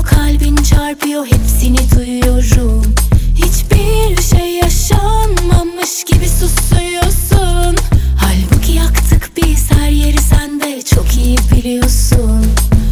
Kalbin çarpıyor, hepsini duyuyorum. Hiçbir şey yaşanmamış gibi susuyorsun. Halbuki yaktık biz her yeri, sen de çok iyi biliyorsun.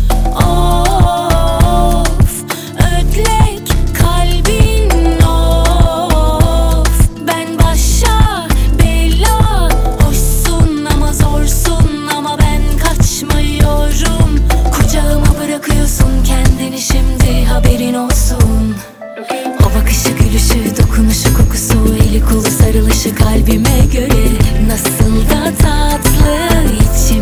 Of, ödlek kalbin of. Ben başa bela, hoşsun ama zorsun, ama ben kaçmıyorum. Kucağıma bırakıyorsun kendini, şimdi haberin olsun. O bakışı, gülüşü, dokunuşu, kokusu, eli kolu sarılışı kalbime göre nasıl da tatlı, içim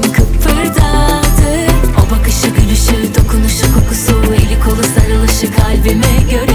kıpırdadı. O bakışı, gülüşü, dokunuşu, kokusu, eli kolu sarılışı kalbime göre